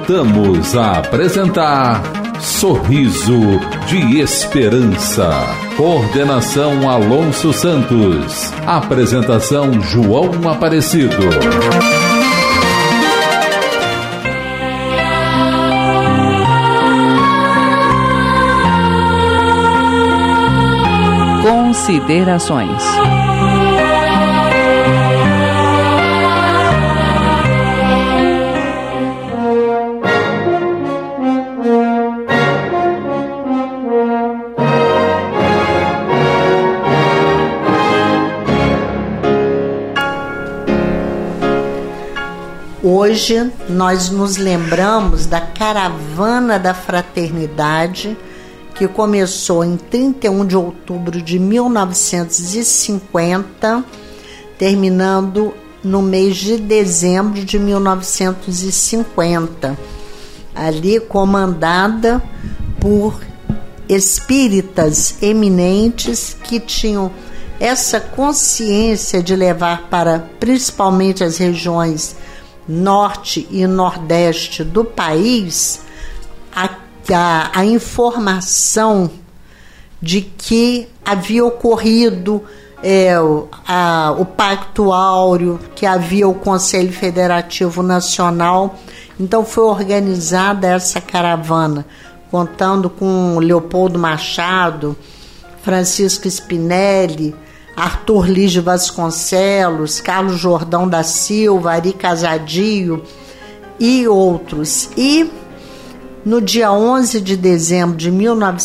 Voltamos a apresentar Sorriso de Esperança. Coordenação Alonso Santos. Apresentação João Aparecido. Considerações. Hoje nós nos lembramos da Caravana da Fraternidade, que começou em 31 de outubro de 1950, terminando no mês de dezembro de 1950, ali comandada por espíritas eminentes que tinham essa consciência de levar para principalmente as regiões norte e nordeste do país a informação de que havia ocorrido o Pacto Áureo, que havia o Conselho Federativo Nacional. Então foi organizada essa caravana, contando com Leopoldo Machado, Francisco Spinelli, Arthur Liz de Vasconcelos, Carlos Jordão da Silva, Ari Casadio e outros. E no dia 11 de dezembro de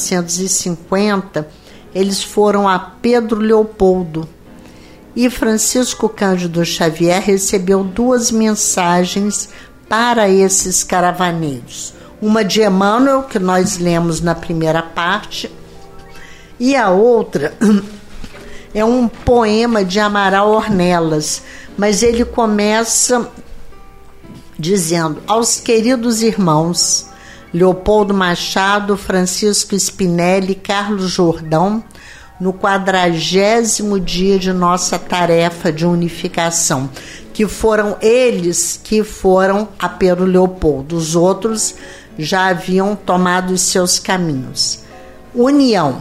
1950, eles foram a Pedro Leopoldo. E Francisco Cândido Xavier recebeu 2 mensagens para esses caravaneiros. Uma de Emmanuel, que nós lemos na primeira parte, e a outra é um poema de Amaral Ornelas, mas ele começa dizendo: aos queridos irmãos Leopoldo Machado, Francisco Spinelli, Carlos Jordão, no 40º dia de nossa tarefa de unificação, que foram eles que foram a Pedro Leopoldo, os outros já haviam tomado os seus caminhos. União.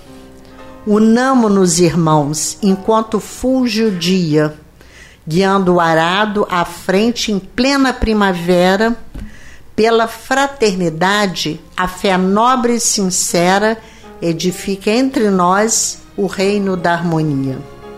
Unamo-nos, irmãos, enquanto fulge o dia, guiando o arado à frente em plena primavera. Pela fraternidade, a fé nobre e sincera edifica entre nós o reino da harmonia.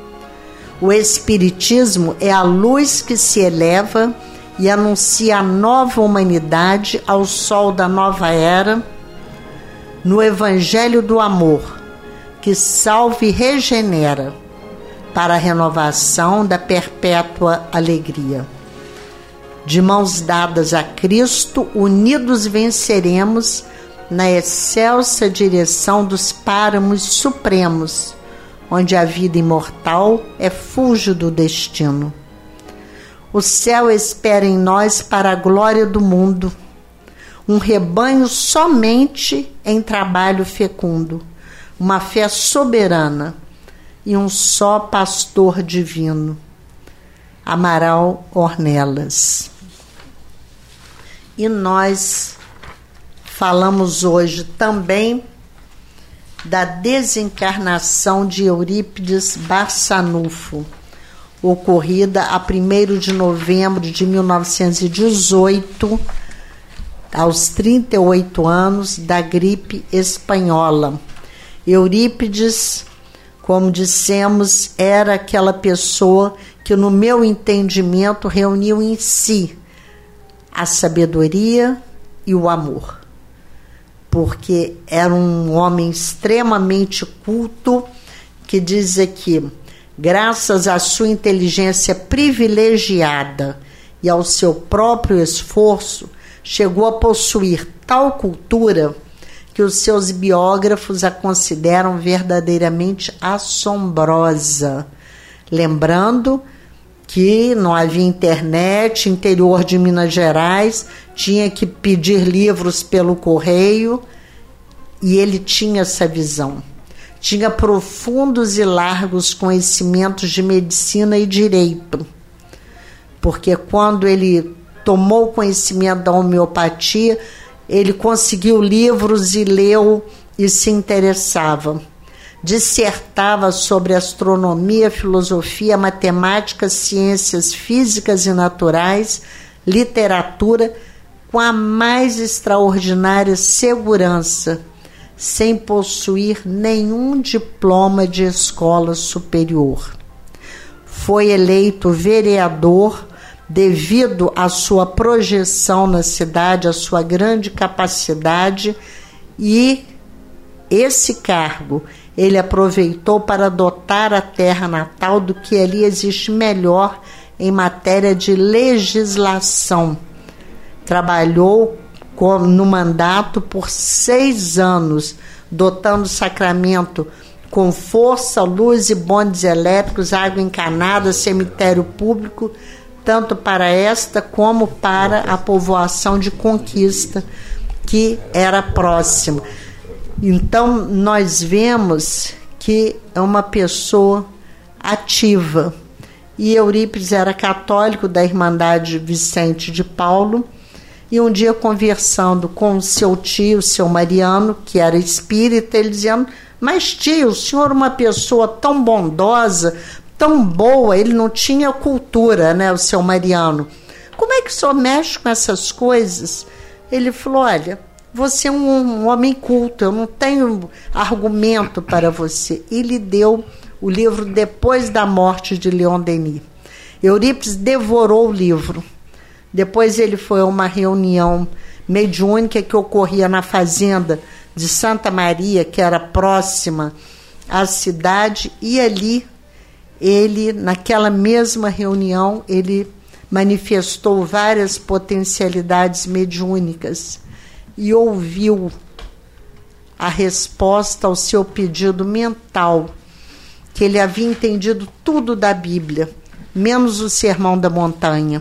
O Espiritismo é a luz que se eleva e anuncia a nova humanidade ao sol da nova era, no Evangelho do Amor, que salva e regenera para a renovação da perpétua alegria. De mãos dadas a Cristo, unidos venceremos na excelsa direção dos páramos supremos, onde a vida imortal é fúlgido destino. O céu espera em nós para a glória do mundo, um rebanho somente em trabalho fecundo, uma fé soberana e um só pastor divino. Amaral Ornelas. E nós falamos hoje também da desencarnação de Eurípides Barçanufo, ocorrida a 1º de novembro de 1918, aos 38 anos, da gripe espanhola. Eurípides, como dissemos, era aquela pessoa que, no meu entendimento, reuniu em si a sabedoria e o amor, porque era um homem extremamente culto, que diz aqui: graças à sua inteligência privilegiada e ao seu próprio esforço, chegou a possuir tal cultura que os seus biógrafos a consideram verdadeiramente assombrosa. Lembrando que não havia internet, interior de Minas Gerais, tinha que pedir livros pelo correio, e ele tinha essa visão. Tinha profundos e largos conhecimentos de medicina e direito, porque quando ele tomou conhecimento da homeopatia, ele conseguiu livros e leu e se interessava. Dissertava sobre astronomia, filosofia, matemática, ciências físicas e naturais, literatura, com a mais extraordinária segurança, sem possuir nenhum diploma de escola superior. Foi eleito vereador devido à sua projeção na cidade, à sua grande capacidade, e esse cargo ele aproveitou para dotar a terra natal do que ali existe melhor em matéria de legislação. Trabalhou no mandato por 6 anos, dotando o Sacramento com força, luz e bondes elétricos, água encanada, cemitério público, tanto para esta como para a povoação de Conquista, que era próxima. Então, nós vemos que é uma pessoa ativa. E Eurípides era católico da Irmandade Vicente de Paulo, e um dia, conversando com seu tio, seu Mariano, que era espírita, ele dizendo: mas tio, o senhor é uma pessoa tão bondosa, tão boa, ele não tinha cultura, né, o seu Mariano. Como é que o senhor mexe com essas coisas? Ele falou: olha, você é um homem culto, eu não tenho argumento para você. E lhe deu o livro Depois da Morte de Leon Denis. Eurípides devorou o livro. Depois ele foi a uma reunião mediúnica que ocorria na fazenda de Santa Maria, que era próxima à cidade, e ali ele, naquela mesma reunião, ele manifestou várias potencialidades mediúnicas e ouviu a resposta ao seu pedido mental, que ele havia entendido tudo da Bíblia, menos o Sermão da Montanha,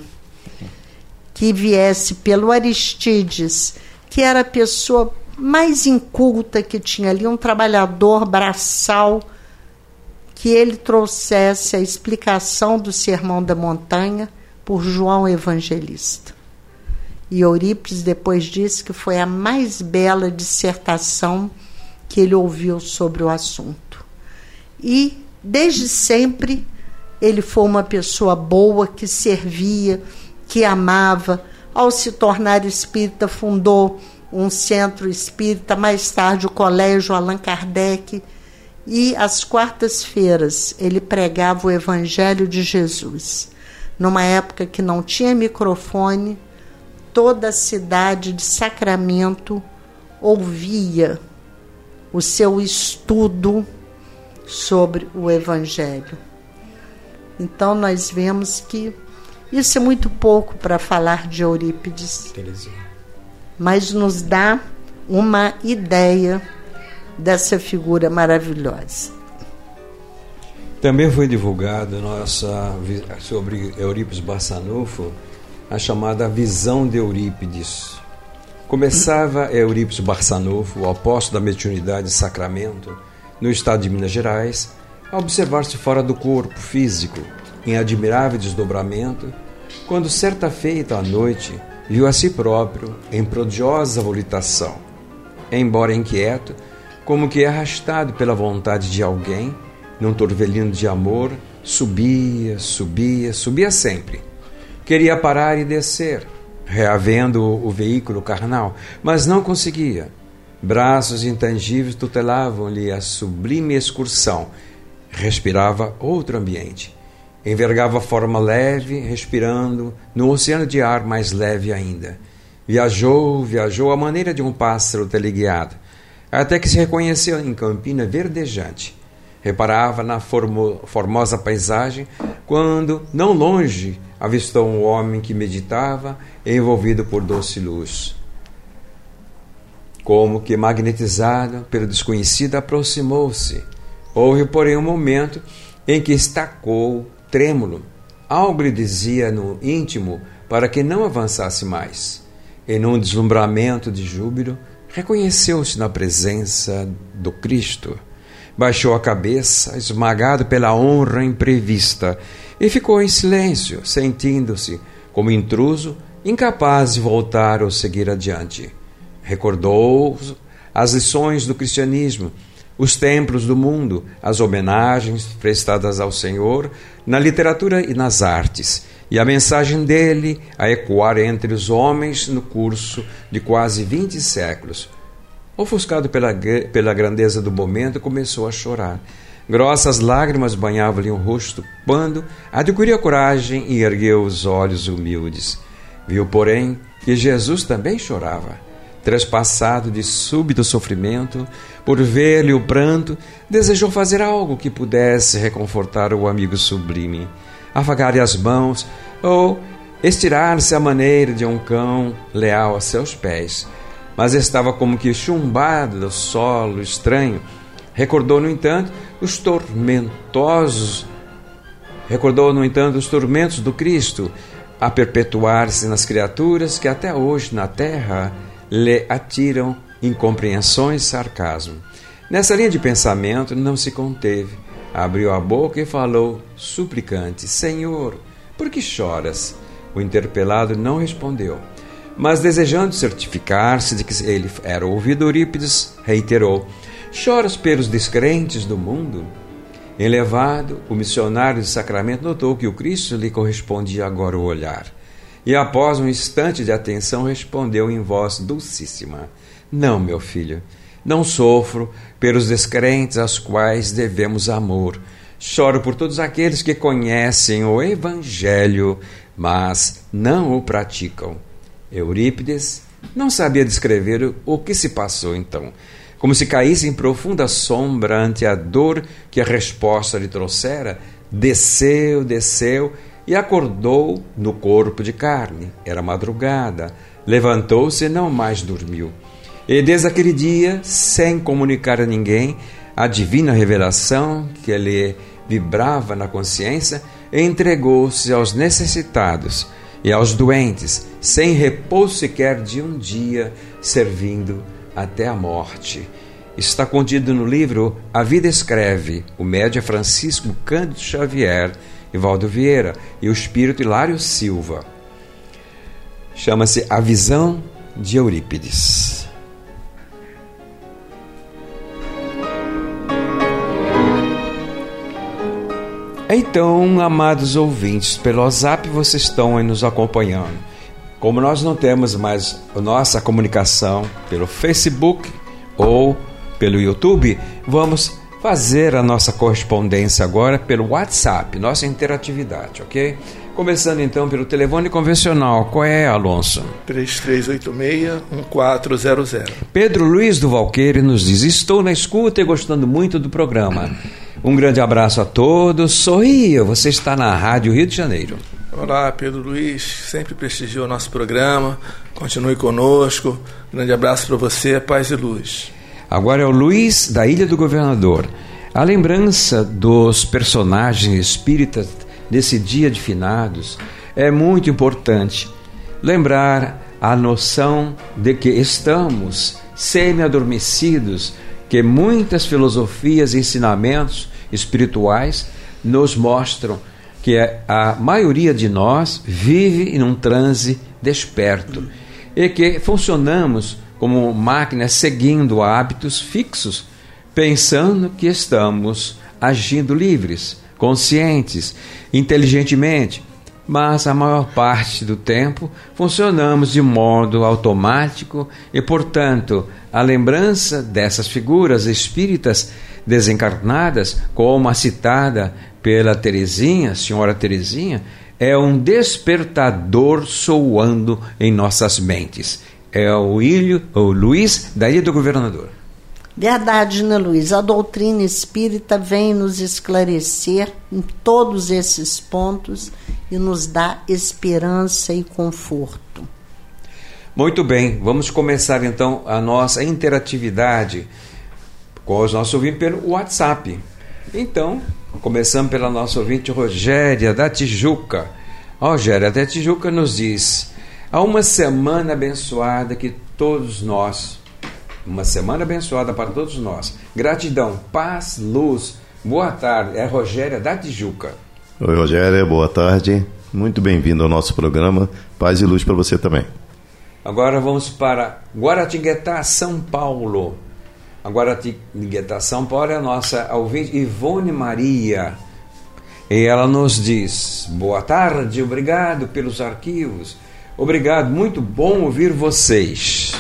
que viesse pelo Aristides, que era a pessoa mais inculta que tinha ali, um trabalhador braçal, que ele trouxesse a explicação do Sermão da Montanha por João Evangelista. E Eurípides depois disse que foi a mais bela dissertação que ele ouviu sobre o assunto. E, desde sempre, ele foi uma pessoa boa, que servia, que amava. Ao se tornar espírita, fundou um centro espírita, mais tarde o Colégio Allan Kardec, e às quartas-feiras ele pregava o Evangelho de Jesus. Numa época que não tinha microfone, toda a cidade de Sacramento ouvia o seu estudo sobre o Evangelho. Então nós vemos que isso é muito pouco para falar de Eurípides, mas nos dá uma ideia dessa figura maravilhosa. Também foi divulgada sobre Eurípides Barçanufo a chamada Visão de Eurípides. Começava Eurípides Barçanufo, o apóstolo da mediunidade de Sacramento, no estado de Minas Gerais, a observar-se fora do corpo físico, em admirável desdobramento, quando certa feita à noite viu a si próprio em prodigiosa volitação. Embora inquieto, como que arrastado pela vontade de alguém, num turvelino de amor, subia sempre. Queria parar e descer, reavendo o veículo carnal, mas não conseguia. Braços intangíveis tutelavam-lhe a sublime excursão. Respirava outro ambiente. Envergava forma leve, respirando no oceano de ar mais leve ainda. Viajou à maneira de um pássaro teleguiado, até que se reconheceu em campina verdejante. Reparava na formosa paisagem, quando, não longe, avistou um homem que meditava, envolvido por doce luz. Como que magnetizado pelo desconhecido, aproximou-se. Houve, porém, um momento em que estacou, trêmulo. Algo lhe dizia no íntimo para que não avançasse mais. Em um deslumbramento de júbilo, reconheceu-se na presença do Cristo. Baixou a cabeça, esmagado pela honra imprevista, e ficou em silêncio, sentindo-se como intruso incapaz de voltar ou seguir adiante. Recordou as lições do cristianismo, os templos do mundo, as homenagens prestadas ao Senhor na literatura e nas artes, e a mensagem dele a ecoar entre os homens no curso de quase 20 séculos. Ofuscado pela grandeza do momento, começou a chorar. Grossas lágrimas banhavam-lhe o rosto quando adquiriu a coragem e ergueu os olhos humildes. Viu, porém, que Jesus também chorava. Trespassado de súbito sofrimento, por ver-lhe o pranto, desejou fazer algo que pudesse reconfortar o amigo sublime, afagar-lhe as mãos ou estirar-se à maneira de um cão leal a seus pés. Mas estava como que chumbado do solo estranho. Recordou, no entanto, os tormentos do Cristo a perpetuar-se nas criaturas que até hoje na terra lhe atiram incompreensões e sarcasmo. Nessa linha de pensamento não se conteve. Abriu a boca e falou suplicante: Senhor, por que choras? O interpelado não respondeu, mas desejando certificar-se de que ele era ouvido, Eurípides reiterou: choras pelos descrentes do mundo? Elevado, o missionário de Sacramento notou que o Cristo lhe correspondia agora o olhar. E após um instante de atenção, respondeu em voz dulcíssima: não, meu filho, não sofro pelos descrentes aos quais devemos amor. Choro por todos aqueles que conhecem o Evangelho, mas não o praticam. Eurípides não sabia descrever o que se passou então. Como se caísse em profunda sombra ante a dor que a resposta lhe trouxera, desceu e acordou no corpo de carne. Era madrugada. Levantou-se e não mais dormiu. E desde aquele dia, sem comunicar a ninguém, a divina revelação que lhe vibrava na consciência, entregou-se aos necessitados e aos doentes, sem repouso sequer de um dia, servindo até a morte. Está contido no livro A Vida Escreve, o médium Francisco Cândido Xavier, Evaldo Vieira e o espírito Hilário Silva. Chama-se A Visão de Eurípides. Então, amados ouvintes, pelo WhatsApp vocês estão aí nos acompanhando. Como nós não temos mais a nossa comunicação pelo Facebook ou pelo YouTube, vamos fazer a nossa correspondência agora pelo WhatsApp, nossa interatividade, ok? Começando então pelo telefone convencional. Qual é, Alonso? 3386-1400. Pedro Luiz do Valqueire nos diz: estou na escuta e gostando muito do programa. Um grande abraço a todos. Sorria, você está na Rádio Rio de Janeiro. Olá, Pedro Luiz, sempre prestigiou o nosso programa, continue conosco. Grande abraço para você, paz e luz. Agora é o Luiz, da Ilha do Governador. A lembrança dos personagens espíritas desse dia de finados é muito importante. Lembrar a noção de que estamos semi-adormecidos, que muitas filosofias e ensinamentos espirituais nos mostram que a maioria de nós vive em um transe desperto e que funcionamos como máquinas seguindo hábitos fixos, pensando que estamos agindo livres, conscientes, inteligentemente, mas a maior parte do tempo funcionamos de modo automático e, portanto, a lembrança dessas figuras espíritas desencarnadas, como a citada pela Teresinha, senhora Teresinha, é um despertador soando em nossas mentes. É o Luiz, da Ilha do Governador. Verdade, né, Luiz? A doutrina espírita vem nos esclarecer em todos esses pontos e nos dá esperança e conforto. Muito bem, vamos começar então a nossa interatividade com os nossos ouvintes pelo WhatsApp. Então, começamos pela nossa ouvinte Rogéria da Tijuca. Rogéria da Tijuca nos diz: há uma semana abençoada que todos nós, uma semana abençoada para todos nós. Gratidão, paz, luz. Boa tarde. É Rogéria da Tijuca. Oi, Rogéria, boa tarde. Muito bem-vindo ao nosso programa. Paz e luz para você também. Agora vamos para Guaratinguetá, São Paulo. A Guaratinguetá, São Paulo é a nossa ouvinte Ivone Maria. E ela nos diz: boa tarde, obrigado pelos arquivos. Obrigado, muito bom ouvir vocês.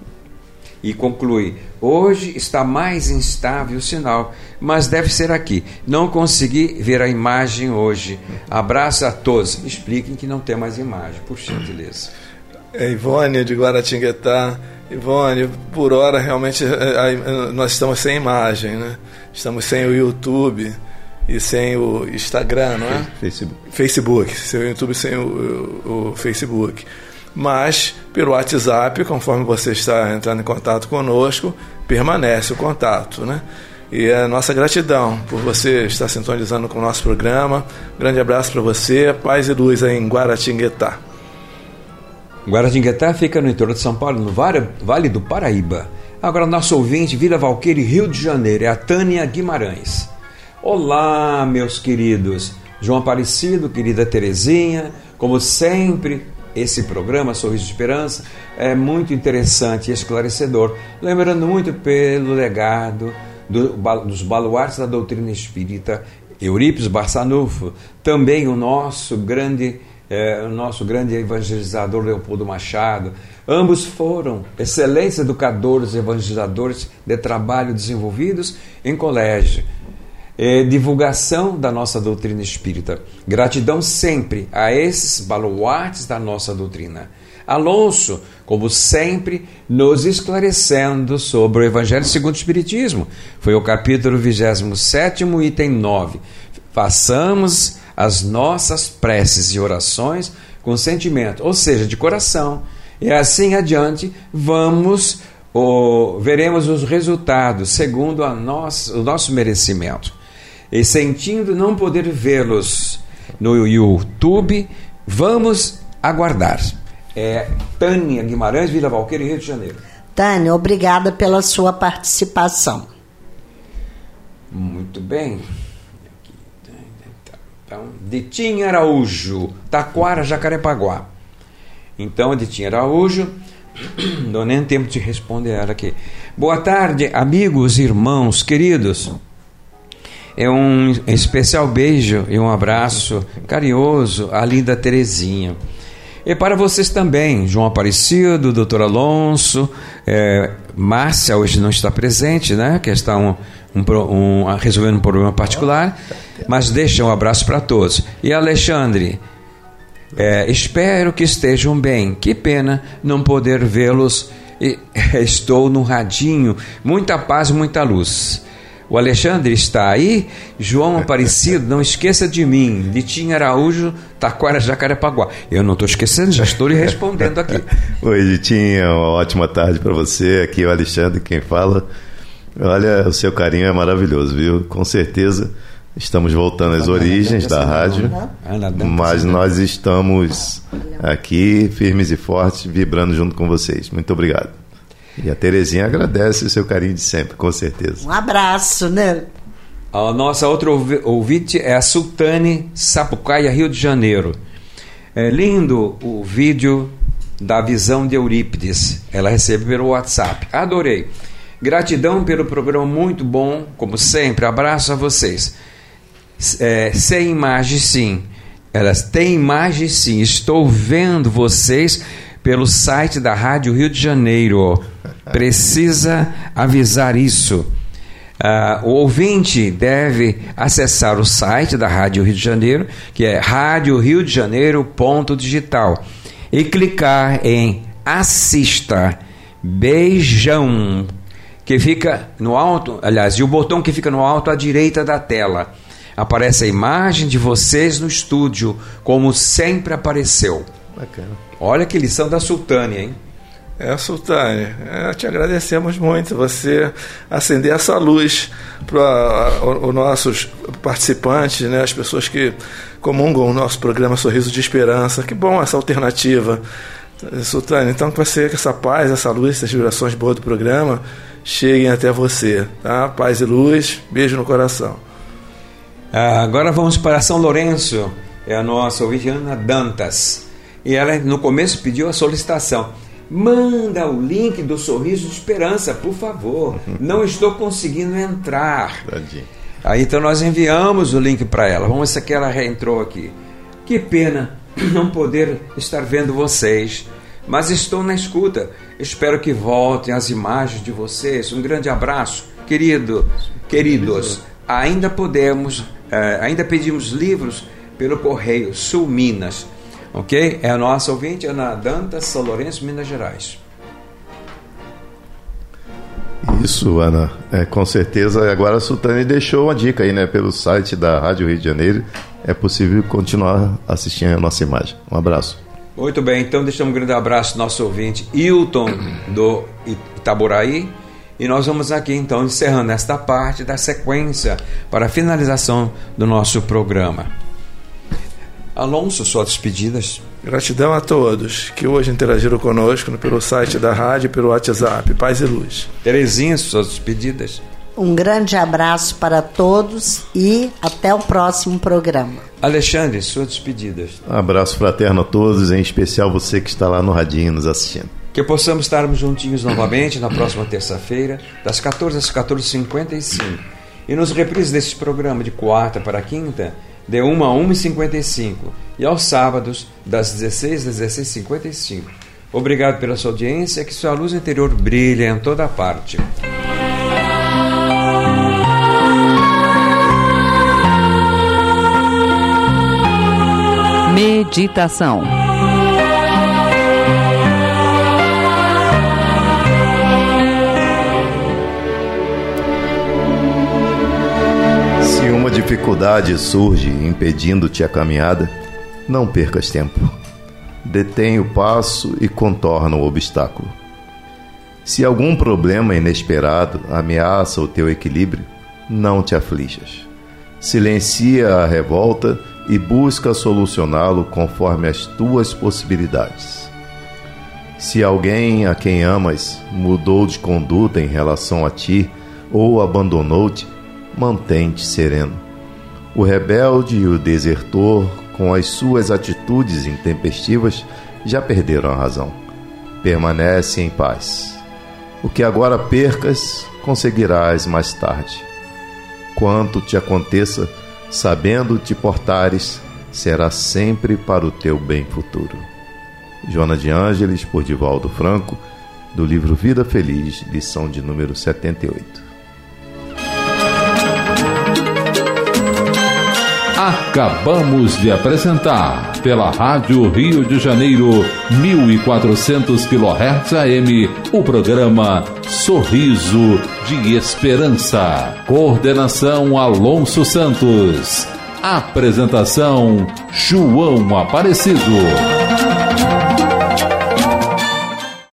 E conclui: hoje está mais instável o sinal, mas deve ser aqui. Não consegui ver a imagem hoje. Abraço a todos. Expliquem que não tem mais imagem, por gentileza. Ivone de Guaratinguetá. Ivone, por hora realmente nós estamos sem imagem, né? Estamos sem o YouTube e sem o Instagram, não é? Facebook. Sem o YouTube, sem o Facebook. Mas pelo WhatsApp, conforme você está entrando em contato conosco, permanece o contato, né? E a nossa gratidão por você estar sintonizando com o nosso programa. Grande abraço para você, paz e luz aí em Guaratinguetá. Guaratinguetá fica no interior de São Paulo, no Vale do Paraíba. Agora nosso ouvinte, Vila Valqueire, Rio de Janeiro, é a Tânia Guimarães. Olá, meus queridos, João Aparecido, querida Terezinha, como sempre, esse programa Sorriso de Esperança é muito interessante e esclarecedor, lembrando muito pelo legado dos baluartes da doutrina espírita, Eurípides Barçanufo, também o nosso grande evangelizador Leopoldo Machado. Ambos foram excelentes educadores e evangelizadores de trabalho desenvolvidos em colégio. Divulgação da nossa doutrina espírita. Gratidão sempre a esses baluartes da nossa doutrina. Alonso, como sempre, nos esclarecendo sobre o Evangelho segundo o Espiritismo. Foi o capítulo 27º, item 9. Façamos as nossas preces e orações com sentimento, ou seja, de coração. E assim adiante, veremos os resultados segundo o nosso merecimento. E sentindo não poder vê-los no YouTube, vamos aguardar. Tânia Guimarães, Vila Valqueire, Rio de Janeiro. Tânia, obrigada pela sua participação. Muito bem. Então, Ditinha Araújo, Taquara, Jacarepaguá. Então, Ditinha Araújo, não dou nem tempo de responder ela aqui. Boa tarde, amigos, irmãos, queridos. Um especial beijo e um abraço carinhoso à linda Terezinha. E para vocês também, João Aparecido, Dr. Alonso, Márcia hoje não está presente, né? Que está resolvendo um problema particular, mas deixa um abraço para todos. E Alexandre, espero que estejam bem. Que pena não poder vê-los. Estou no radinho. Muita paz, muita luz. O Alexandre está aí. João Aparecido, não esqueça de mim. Ditinha Araújo, Taquara, Jacarepaguá. Eu não estou esquecendo, já estou lhe respondendo aqui. Oi, Ditinha, uma ótima tarde para você. Aqui é o Alexandre quem fala. Olha, o seu carinho é maravilhoso, viu? Com certeza estamos voltando às origens da rádio, mas nós estamos aqui firmes e fortes, vibrando junto com vocês. Muito obrigado. E a Terezinha agradece o seu carinho de sempre, com certeza. Um abraço, né? A nossa outra ouvinte é a Sultane, Sapucaia, Rio de Janeiro. É lindo o vídeo da visão de Eurípides. Ela recebe pelo WhatsApp. Adorei. Gratidão pelo programa muito bom, como sempre. Abraço a vocês. Sem imagem, sim. Elas têm imagem, sim. Estou vendo vocês pelo site da Rádio Rio de Janeiro. Precisa avisar isso. O ouvinte deve acessar o site da Rádio Rio de Janeiro, que é radioriodejaneiro.digital, e clicar em Assista. Beijão, que fica no alto, aliás, e o botão que fica no alto à direita da tela. Aparece a imagem de vocês no estúdio, como sempre apareceu. Bacana. Olha que lição da Sultane, hein? Sultane, te agradecemos muito você acender essa luz para os nossos participantes, né, as pessoas que comungam o nosso programa Sorriso de Esperança. Que bom essa alternativa, Sultane. Então, que essa paz, essa luz, essas vibrações boas do programa cheguem até você, tá? Paz e luz, beijo no coração. Agora vamos para São Lourenço. é a nossa ouvinte Ana Dantas. E ela no começo pediu a solicitação: manda o link do Sorriso de Esperança, por favor, não estou conseguindo entrar. Aí então nós enviamos o link para ela. Vamos ver se que ela reentrou aqui. Que pena não poder estar vendo vocês, mas estou na escuta. Espero que voltem as imagens de vocês. Um grande abraço, queridos. Ainda pedimos livros pelo Correio Sul Minas. Ok? É a nossa ouvinte Ana Dantas, São Lourenço, Minas Gerais. Isso, Ana. Com certeza. Agora a Sultane deixou uma dica aí, né? Pelo site da Rádio Rio de Janeiro. É possível continuar assistindo a nossa imagem. Um abraço. Muito bem, então deixamos um grande abraço ao nosso ouvinte Hilton do Itaboraí. E nós vamos aqui então encerrando esta parte da sequência para a finalização do nosso programa. Alonso, suas despedidas. Gratidão a todos que hoje interagiram conosco pelo site da rádio e pelo WhatsApp. Paz e luz. Terezinha, suas despedidas. Um grande abraço para todos e até o próximo programa. Alexandre, suas despedidas. Um abraço fraterno a todos, em especial você que está lá no radinho nos assistindo. Que possamos estarmos juntinhos novamente na próxima terça-feira, das 14 às 14h55. E nos reprises desse programa de quarta para quinta, de 1 a 1h55. E aos sábados, das 16 às 16h55. Obrigado pela sua audiência, que sua luz interior brilhe em toda parte. Meditação. Se uma dificuldade surge impedindo-te a caminhada, não percas tempo. Detém o passo e contorna o obstáculo. Se algum problema inesperado ameaça o teu equilíbrio, não te aflijas. Silencia a revolta e busca solucioná-lo conforme as tuas possibilidades. Se alguém a quem amas mudou de conduta em relação a ti ou abandonou-te, mantém-te sereno. O rebelde e o desertor, com as suas atitudes intempestivas, já perderam a razão. Permanece em paz. O que agora percas, conseguirás mais tarde. Quanto te aconteça, sabendo te portares, será sempre para o teu bem futuro. Joana de Ângeles, por Divaldo Franco, do livro Vida Feliz, lição de número 78. Acabamos de apresentar, pela Rádio Rio de Janeiro, 1400 kHz AM, o programa Sorriso de Esperança. Coordenação Alonso Santos. Apresentação João Aparecido.